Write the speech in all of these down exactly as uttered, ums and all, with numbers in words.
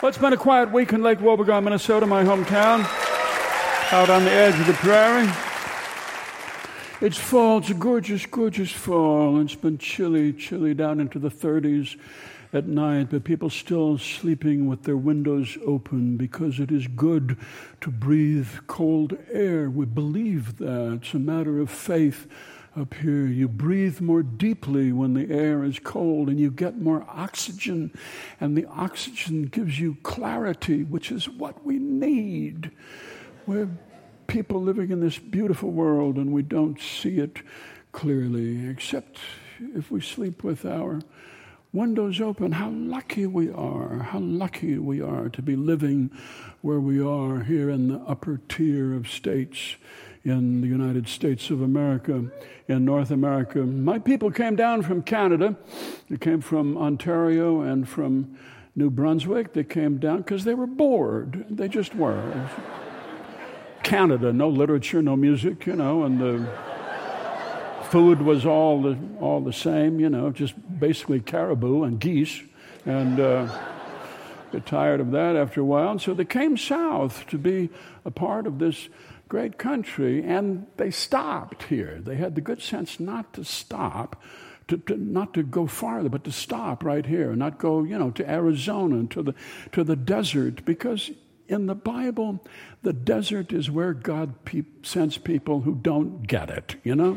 Well, it's been a quiet week in Lake Wobegon, Minnesota, my hometown, out on the edge of the prairie. It's fall. It's a gorgeous, gorgeous fall. It's been chilly, chilly down into the thirties at night, but people still sleeping with their windows open because it is good to breathe cold air. We believe that. It's a matter of faith up here. You breathe more deeply when the air is cold, and you get more oxygen, and the oxygen gives you clarity, which is what we need. We're people living in this beautiful world, and we don't see it clearly, except if we sleep with our windows open. How lucky we are, how lucky we are to be living where we are here in the upper tier of states in the United States of America, in North America. My people came down from Canada. They came from Ontario and from New Brunswick. They came down because they were bored. They just were. Canada, no literature, no music, you know, and the food was all the all the same, you know, just basically caribou and geese, and uh, got tired of that after a while. And so they came south to be a part of this great country, and they stopped here. They had the good sense not to stop, to, to not to go farther, but to stop right here, not go, you know, to Arizona and to the to the desert, because in the Bible, the desert is where God pe- sends people who don't get it, you know?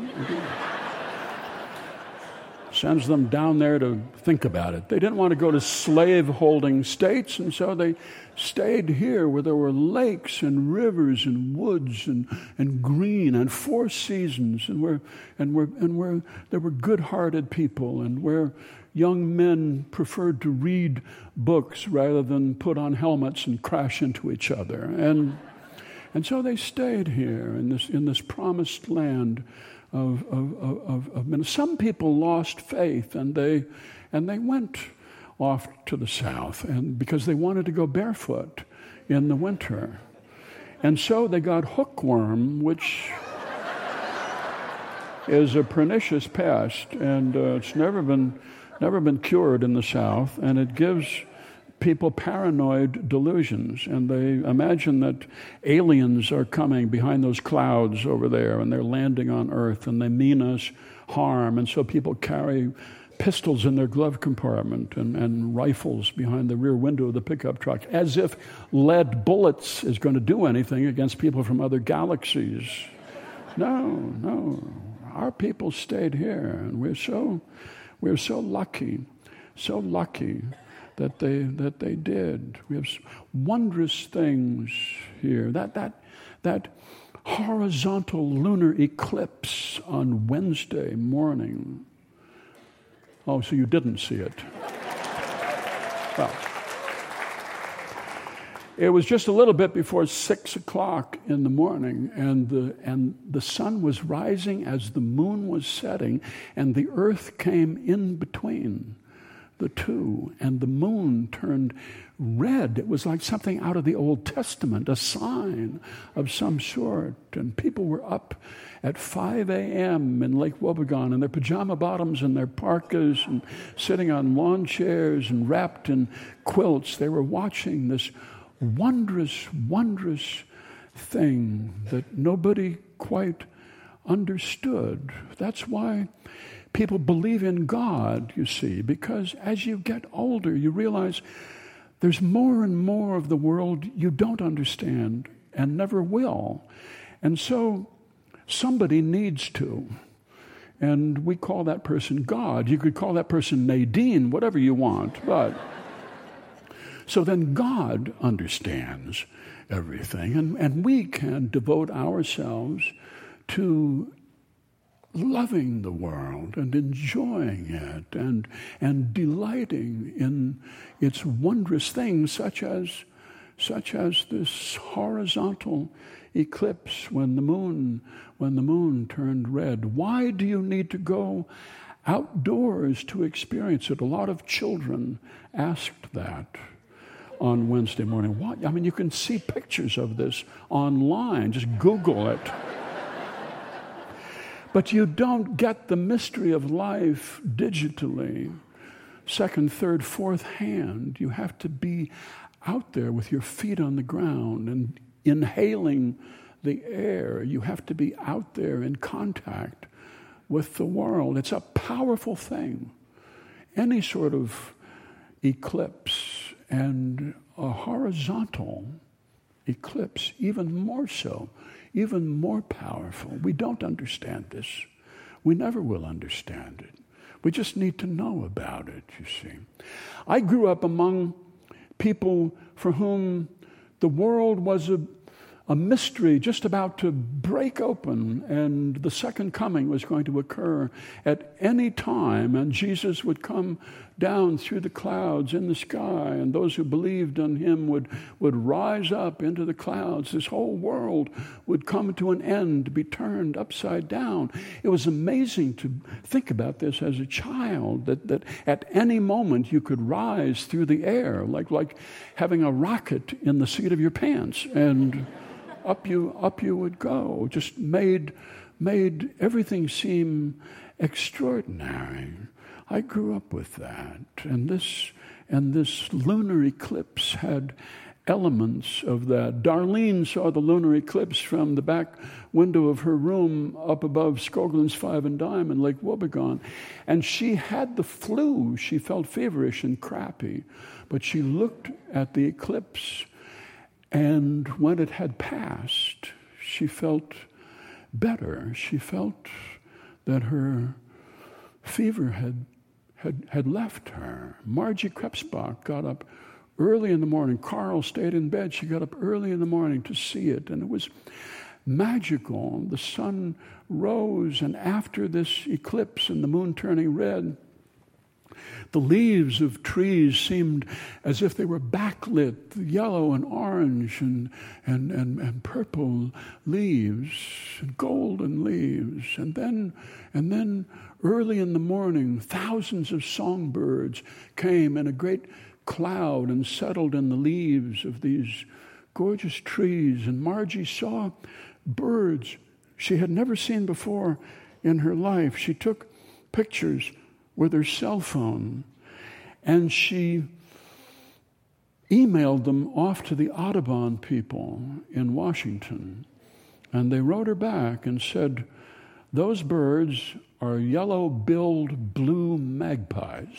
Sends them down there to think about it. They didn't want to go to slave-holding states, and so they stayed here where there were lakes and rivers and woods and, and green and four seasons, and where and where and where there were good-hearted people, and where young men preferred to read books rather than put on helmets and crash into each other. And and so they stayed here in this in this promised land of of of, of Minnesota. Some people lost faith, and they and they went off to the south, and because they wanted to go barefoot in the winter. And so they got hookworm, which is a pernicious pest, and uh, it's never been never been cured in the South, and it gives people paranoid delusions, and they imagine that aliens are coming behind those clouds over there, and they're landing on Earth, and they mean us harm, and so people carry pistols in their glove compartment and, and rifles behind the rear window of the pickup truck, as if lead bullets is going to do anything against people from other galaxies. No, no. Our people stayed here, and we're so we're so lucky, so lucky that they that they did. We have wondrous things here. That that that horizontal lunar eclipse on Wednesday morning. Oh, so you didn't see it. Well, it was just a little bit before six o'clock in the morning, and the and the sun was rising as the moon was setting, and the earth came in between the two, and the moon turned red. It was like something out of the Old Testament, a sign of some sort. And people were up at five a.m. in Lake Wobegon in their pajama bottoms and their parkas, and sitting on lawn chairs and wrapped in quilts. They were watching this wondrous, wondrous thing that nobody quite understood. That's why people believe in God, you see, because as you get older, you realize there's more and more of the world you don't understand and never will. And so somebody needs to. And we call that person God. You could call that person Nadine, whatever you want. But so then God understands everything. And, and we can devote ourselves to loving the world and enjoying it and and delighting in its wondrous things, such as such as this horizontal eclipse when the moon when the moon turned red. Why do you need to go outdoors to experience it? A lot of children asked that on Wednesday morning. What? I mean, you can see pictures of this online. Just Google it. But you don't get the mystery of life digitally, second, third, fourth hand. You have to be out there with your feet on the ground and inhaling the air. You have to be out there in contact with the world. It's a powerful thing. Any sort of eclipse, and a horizontal eclipse, even more so, even more powerful. We don't understand this. We never will understand it. We just need to know about it, you see. I grew up among people for whom the world was a, a mystery just about to break open, and the second coming was going to occur at any time, and Jesus would come down through the clouds in the sky, and those who believed on him would, would rise up into the clouds. This whole world would come to an end, be turned upside down. It was amazing to think about this as a child, that, that at any moment you could rise through the air, like, like having a rocket in the seat of your pants, and up you up you would go. Just made made everything seem extraordinary. I grew up with that, and this and this lunar eclipse had elements of that. Darlene saw the lunar eclipse from the back window of her room up above Skoglund's Five and Dime in Lake Wobegon, and she had the flu. She felt feverish and crappy, but she looked at the eclipse, and when it had passed, she felt better. She felt that her fever had had, had left her. Margie Krebsbach got up early in the morning. Carl stayed in bed. She got up early in the morning to see it, and it was magical. The sun rose, and after this eclipse and the moon turning red, the leaves of trees seemed as if they were backlit, yellow and orange and, and, and, and purple leaves and golden leaves. And then, and then early in the morning, thousands of songbirds came in a great cloud and settled in the leaves of these gorgeous trees. And Margie saw birds she had never seen before in her life. She took pictures with her cell phone, and she emailed them off to the Audubon people in Washington. And they wrote her back and said, those birds are yellow-billed blue magpies,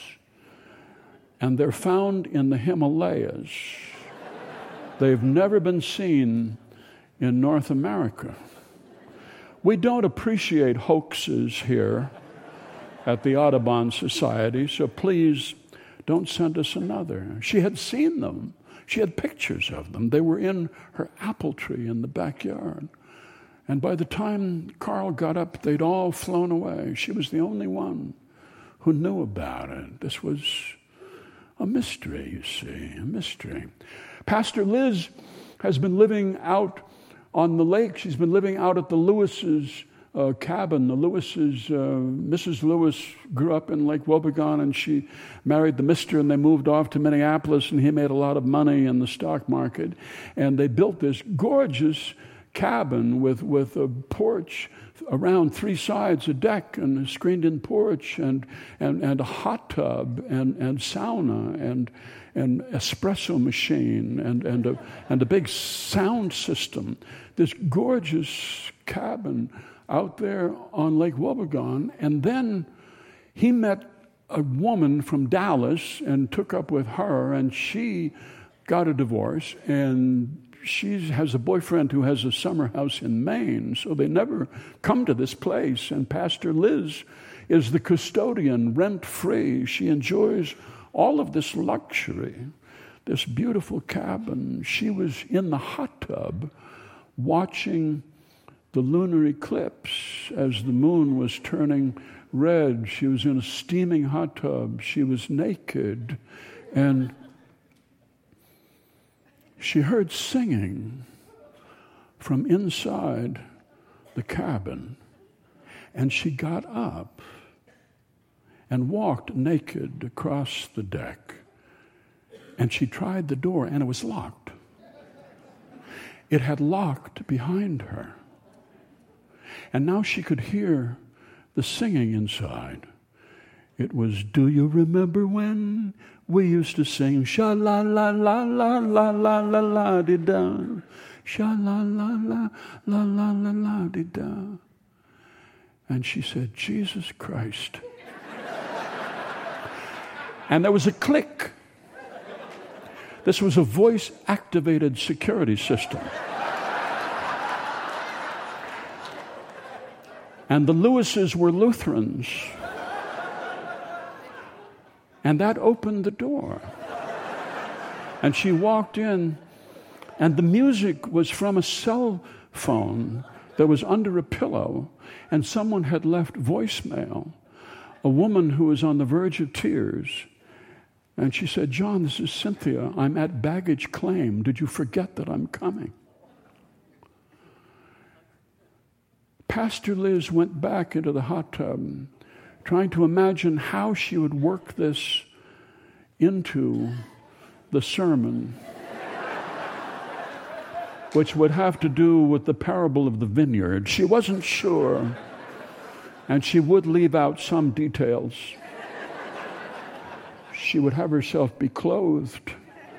and they're found in the Himalayas. They've never been seen in North America. We don't appreciate hoaxes here at the Audubon Society, so please don't send us another. She had seen them. She had pictures of them. They were in her apple tree in the backyard. And by the time Carl got up, they'd all flown away. She was the only one who knew about it. This was a mystery, you see, a mystery. Pastor Liz has been living out on the lake. She's been living out at the Lewis's Uh, cabin. The Lewis's, uh, Missus Lewis grew up in Lake Wobegon, and she married the mister, and they moved off to Minneapolis, and he made a lot of money in the stock market. And they built this gorgeous cabin with, with a porch around three sides, a deck and a screened-in porch, and, and, and a hot tub and, and sauna and an espresso machine and, and, a, and a big sound system. This gorgeous cabin out there on Lake Wobegon. And then he met a woman from Dallas and took up with her, and she got a divorce, and she has a boyfriend who has a summer house in Maine, so they never come to this place. And Pastor Liz is the custodian, rent-free. She enjoys all of this luxury, this beautiful cabin. She was in the hot tub watching the lunar eclipse as the moon was turning red. She was in a steaming hot tub. She was naked, and she heard singing from inside the cabin, and she got up and walked naked across the deck, and she tried the door, and it was locked. It had locked behind her. And now she could hear the singing inside. It was, do you remember when we used to sing, sha-la-la-la-la-la-la-la-la-di-da, sha-la-la-la-la-la-la-la-di-da. And she said, Jesus Christ. And there was a click. This was a voice-activated security system. And the Lewises were Lutherans. And that opened the door. And she walked in, and the music was from a cell phone that was under a pillow, and someone had left voicemail, a woman who was on the verge of tears. And she said, John, this is Cynthia. I'm at baggage claim. Did you forget that I'm coming? Pastor Liz went back into the hot tub, trying to imagine how she would work this into the sermon, which would have to do with the parable of the vineyard. She wasn't sure, and she would leave out some details. She would have herself be clothed.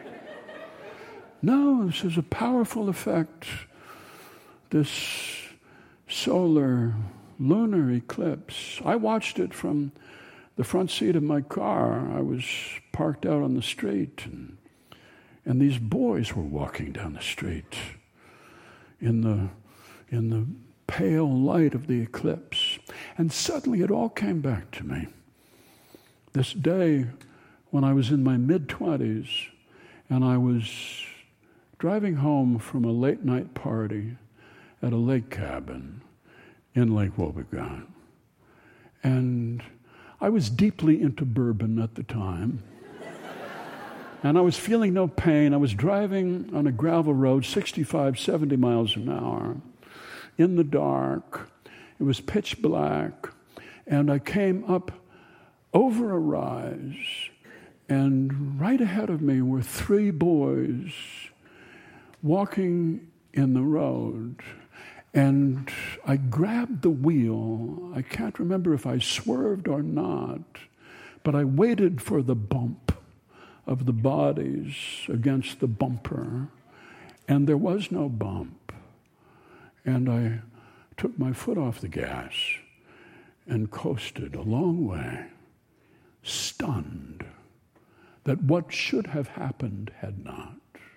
No, this is a powerful effect. This solar lunar eclipse. I watched it from the front seat of my car. I was parked out on the street, and, and these boys were walking down the street in the in the pale light of the eclipse. And suddenly it all came back to me. This day when I was in my mid-twenties, and I was driving home from a late-night party at a lake cabin in Lake Wobegon. And I was deeply into bourbon at the time. And I was feeling no pain. I was driving on a gravel road, sixty-five, seventy miles an hour, in the dark. It was pitch black. And I came up over a rise, and right ahead of me were three boys walking in the road. And I grabbed the wheel. I can't remember if I swerved or not, but I waited for the bump of the bodies against the bumper, and there was no bump. And I took my foot off the gas and coasted a long way, stunned that what should have happened had not.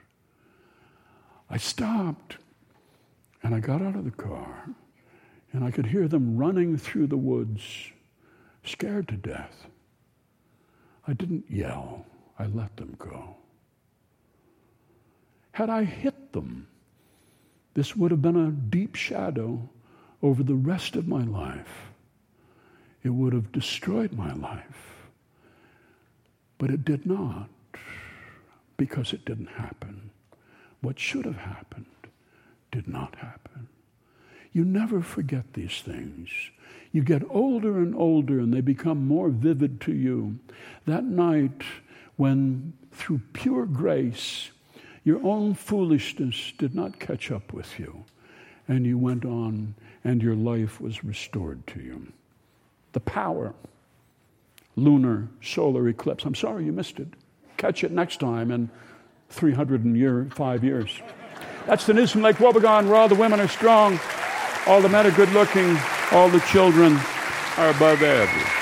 I stopped, and I got out of the car, and I could hear them running through the woods, scared to death. I didn't yell. I let them go. Had I hit them, this would have been a deep shadow over the rest of my life. It would have destroyed my life. But it did not, because it didn't happen. What should have happened did not happen. You never forget these things. You get older and older, and they become more vivid to you. That night, when through pure grace, your own foolishness did not catch up with you, and you went on, and your life was restored to you. The power, lunar, solar eclipse. I'm sorry you missed it. Catch it next time in three hundred five years. That's the news from Lake Wobegon, where all the women are strong, all the men are good looking, all the children are above average.